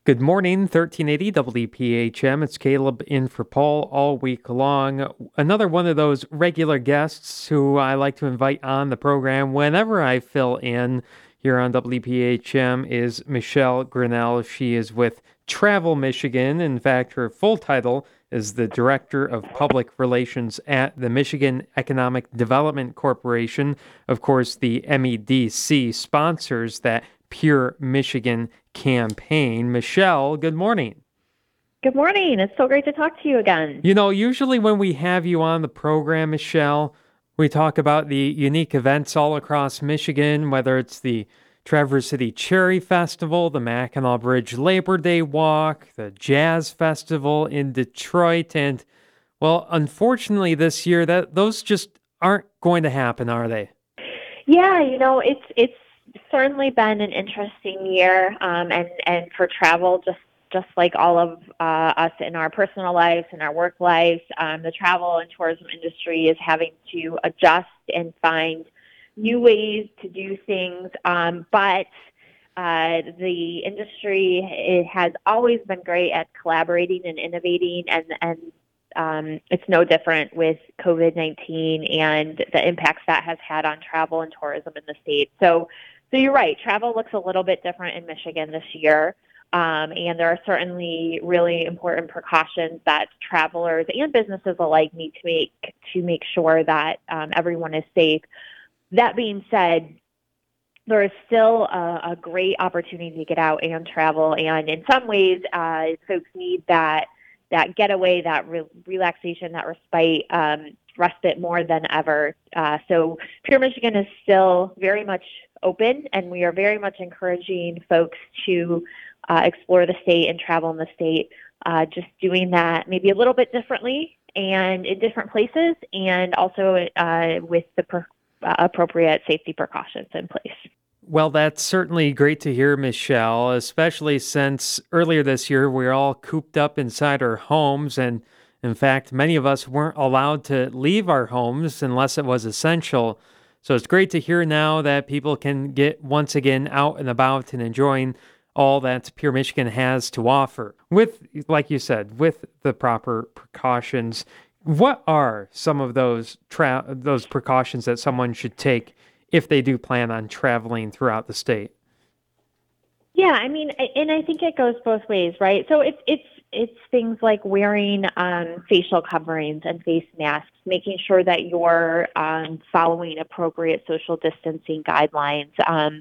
Good morning, 1380 WPHM. It's Caleb in for Paul all week long. Another one of those regular guests who I like to invite on the program whenever I fill in here on WPHM is Michelle Grinnell. She is with Travel Michigan. In fact, her full title is the Director of Public Relations at the Michigan Economic Development Corporation. Of course, the MEDC sponsors that Pure Michigan campaign. Michelle, good morning. Good morning. It's so great to talk to you again. You know, usually when we have you on the program, Michelle, we talk about the unique events all across Michigan, whether it's the Traverse City Cherry Festival, the Mackinac Bridge Labor Day Walk, the Jazz Festival in Detroit, and, well, unfortunately this year, those just aren't going to happen, are they? Yeah, it's certainly been an interesting year, and for travel, just like all of us in our personal lives and our work lives, the travel and tourism industry is having to adjust and find new ways to do things. But the industry, it has always been great at collaborating and innovating, and it's no different with COVID-19 and the impacts that has had on travel and tourism in the state. So you're right. Travel looks a little bit different in Michigan this year. And there are certainly really important precautions that travelers and businesses alike need to make sure that everyone is safe. That being said, there is still a great opportunity to get out and travel. And in some ways, folks need that getaway, that relaxation, that respite more than ever. So Pure Michigan is still very much open, and we are very much encouraging folks to explore the state and travel in the state, just doing that maybe a little bit differently and in different places, and also with the appropriate safety precautions in place. Well, that's certainly great to hear, Michelle, especially since earlier this year we were all cooped up inside our homes, and in fact, many of us weren't allowed to leave our homes unless it was essential. So it's great to hear now that people can get once again out and about and enjoying all that Pure Michigan has to offer. With, like you said, with the proper precautions. What are some of those precautions that someone should take if they do plan on traveling throughout the state? Yeah, I mean, and I think it goes both ways, right? So it's things like wearing facial coverings and face masks, making sure that you're following appropriate social distancing guidelines.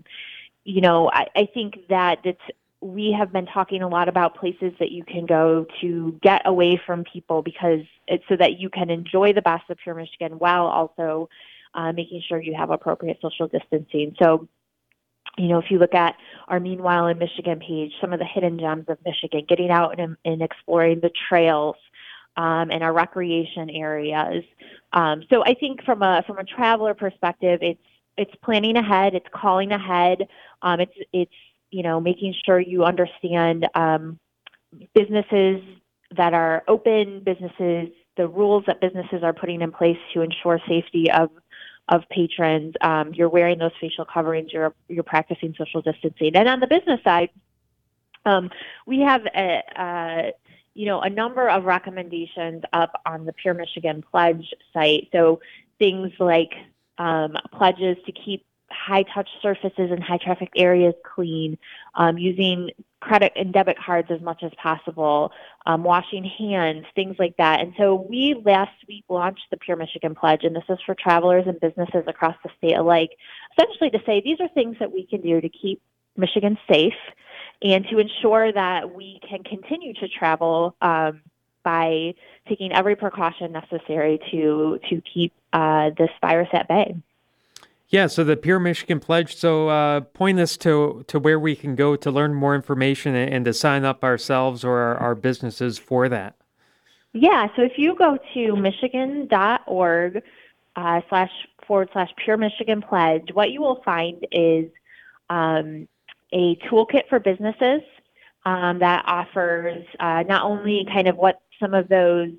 I think that we have been talking a lot about places that you can go to get away from people, because it's so that you can enjoy the best of Pure Michigan while also making sure you have appropriate social distancing. So, if you look at our Meanwhile in Michigan page, some of the hidden gems of Michigan, getting out and exploring the trails and our recreation areas. So I think from a traveler perspective, it's planning ahead, it's calling ahead, it's making sure you understand businesses that are open, the rules that businesses are putting in place to ensure safety of patrons. You're wearing those facial coverings, you're practicing social distancing. And on the business side, we have a number of recommendations up on the Pure Michigan Pledge site. So things like pledges to keep high-touch surfaces and high-traffic areas clean, using credit and debit cards as much as possible, washing hands, things like that. And so we last week launched the Pure Michigan Pledge, and this is for travelers and businesses across the state alike, essentially to say these are things that we can do to keep Michigan safe and to ensure that we can continue to travel by taking every precaution necessary to keep this virus at bay. Yeah, so the Pure Michigan Pledge, so point us to where we can go to learn more information and to sign up ourselves or our businesses for that. Yeah, so if you go to michigan.org //Pure Michigan Pledge, what you will find is a toolkit for businesses that offers not only kind of what some of those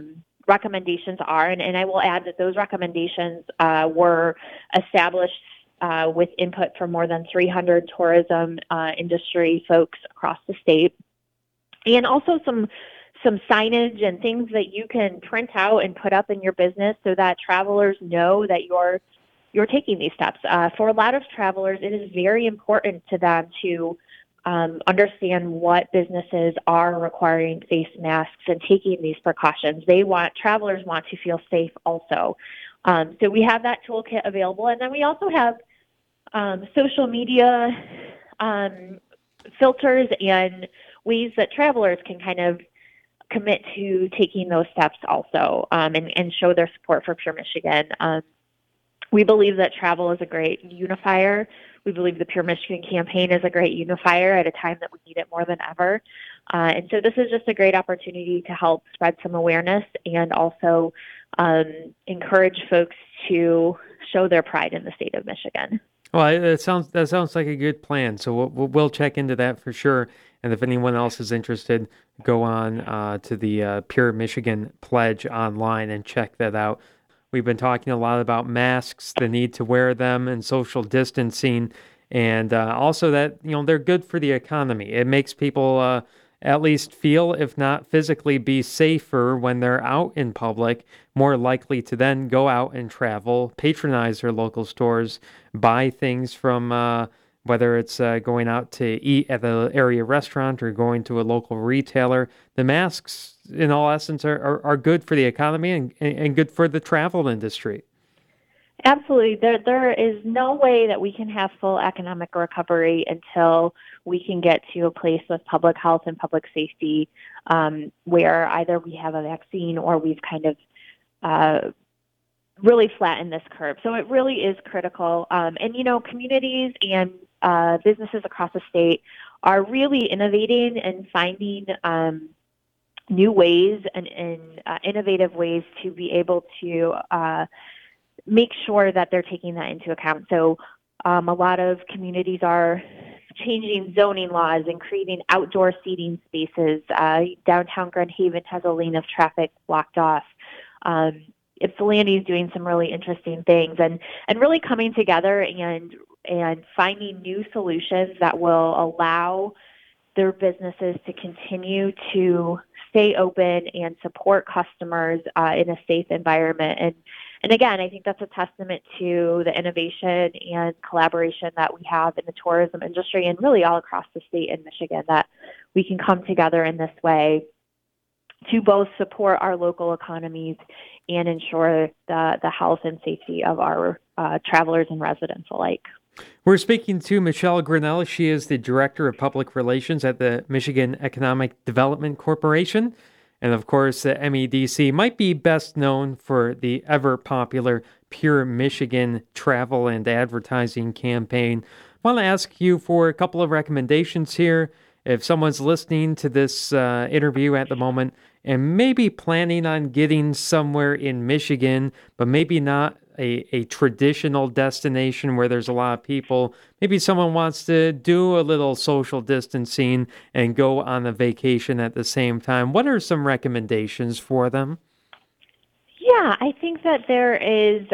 recommendations are, and I will add that those recommendations were established with input from more than 300 tourism industry folks across the state, and also some signage and things that you can print out and put up in your business so that travelers know that you're taking these steps. For a lot of travelers, it is very important to them to understand what businesses are requiring face masks and taking these precautions. Travelers want to feel safe also. So we have that toolkit available, and then we also have social media filters and ways that travelers can kind of commit to taking those steps also, and show their support for Pure Michigan. We believe that travel is a great unifier. We believe the Pure Michigan campaign is a great unifier at a time that we need it more than ever. And so this is just a great opportunity to help spread some awareness and also encourage folks to show their pride in the state of Michigan. Well, that sounds like a good plan. So we'll check into that for sure. And if anyone else is interested, go on to the Pure Michigan Pledge online and check that out. We've been talking a lot about masks, the need to wear them, and social distancing, and also that they're good for the economy. It makes people at least feel, if not physically, be safer when they're out in public, more likely to then go out and travel, patronize their local stores, buy things from whether it's going out to eat at the area restaurant or going to a local retailer. The masks, in all essence, are good for the economy and good for the travel industry. Absolutely. There is no way that we can have full economic recovery until we can get to a place with public health and public safety where either we have a vaccine or we've kind of really flattened this curve. So it really is critical. And, communities and businesses across the state are really innovating and finding new ways and innovative ways to be able to make sure that they're taking that into account. So a lot of communities are changing zoning laws and creating outdoor seating spaces. Downtown Grand Haven has a lane of traffic blocked off. Ypsilanti is doing some really interesting things and really coming together and finding new solutions that will allow their businesses to continue to stay open and support customers in a safe environment. And again, I think that's a testament to the innovation and collaboration that we have in the tourism industry and really all across the state in Michigan, that we can come together in this way to both support our local economies and ensure the health and safety of our travelers and residents alike. We're speaking to Michelle Grinnell. She is the Director of Public Relations at the Michigan Economic Development Corporation. And of course, the MEDC might be best known for the ever-popular Pure Michigan travel and advertising campaign. I want to ask you for a couple of recommendations here. If someone's listening to this interview at the moment and maybe planning on getting somewhere in Michigan, but maybe not a traditional destination where there's a lot of people, maybe someone wants to do a little social distancing and go on a vacation at the same time, what are some recommendations for them? Yeah, I think that there is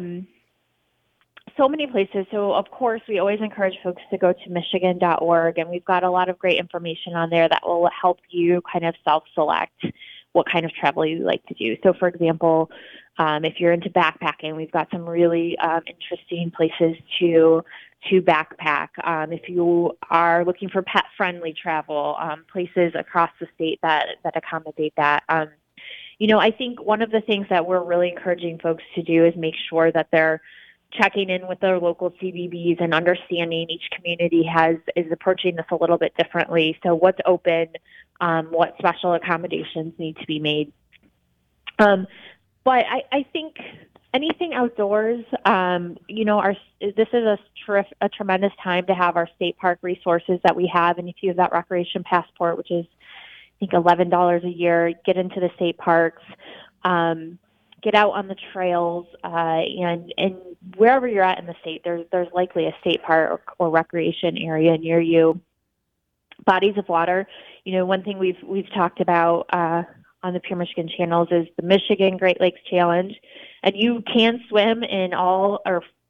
so many places. So, of course, we always encourage folks to go to michigan.org, and we've got a lot of great information on there that will help you kind of self-select what kind of travel you like to do. So, for example, if you're into backpacking, we've got some really interesting places to backpack. If you are looking for pet-friendly travel, places across the state that accommodate that. I think one of the things that we're really encouraging folks to do is make sure that they're checking in with their local CBBs and understanding each community is approaching this a little bit differently. So what's open, what special accommodations need to be made. But I think anything outdoors, this is a tremendous time to have our state park resources that we have. And if you have that recreation passport, which is, I think, $11 a year, get into the state parks, get out on the trails, and wherever you're at in the state, there's likely a state park or recreation area near you. Bodies of water. One thing we've talked about on the Pure Michigan channels is the Michigan Great Lakes Challenge, and you can swim in all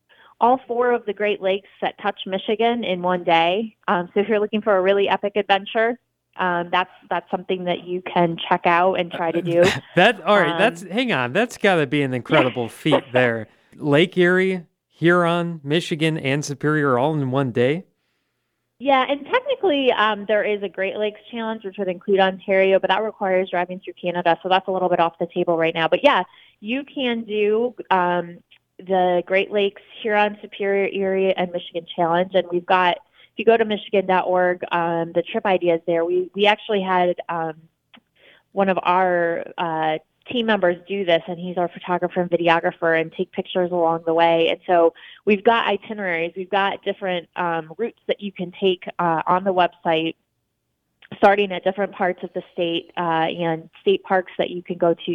all 4 of the Great Lakes that touch Michigan in one day. So if you're looking for a really epic adventure, that's something that you can check out and try to do. All right. Hang on. That's got to be an incredible feat there. Lake Erie, Huron, Michigan, and Superior all in one day. Yeah, and technically there is a Great Lakes Challenge, which would include Ontario, but that requires driving through Canada, so that's a little bit off the table right now. But yeah, you can do the Great Lakes, Huron, Superior, Erie, and Michigan Challenge, and we've got, if you go to michigan.org, the trip ideas there, we actually had one of our team members do this, and he's our photographer and videographer, and take pictures along the way. And so we've got itineraries, we've got different routes that you can take on the website, starting at different parts of the state and state parks that you can go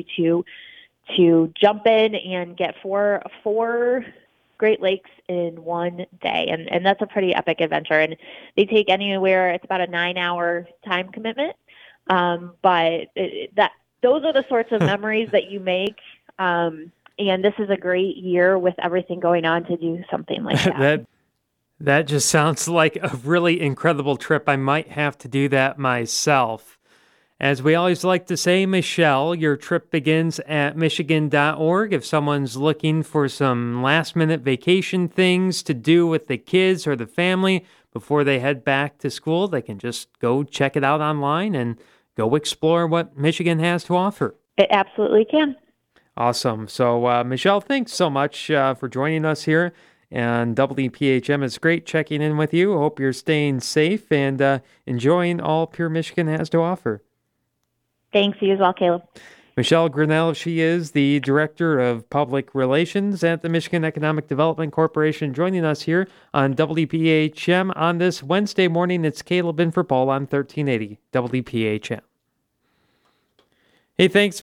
to jump in and get four Great Lakes in one day. And that's a pretty epic adventure. And they take anywhere, it's about a 9-hour time commitment. But those are the sorts of memories that you make. And this is a great year with everything going on to do something like that. That just sounds like a really incredible trip. I might have to do that myself. As we always like to say, Michelle, your trip begins at michigan.org. If someone's looking for some last-minute vacation things to do with the kids or the family before they head back to school, they can just go check it out online and go explore what Michigan has to offer. It absolutely can. Awesome. So, Michelle, thanks so much for joining us here. And WPHM, it's great checking in with you. Hope you're staying safe and enjoying all Pure Michigan has to offer. Thanks. You as well, Caleb. Michelle Grinnell, she is the Director of Public Relations at the Michigan Economic Development Corporation, joining us here on WPHM on this Wednesday morning. It's Caleb in for Paul on 1380 WPHM. Hey, thanks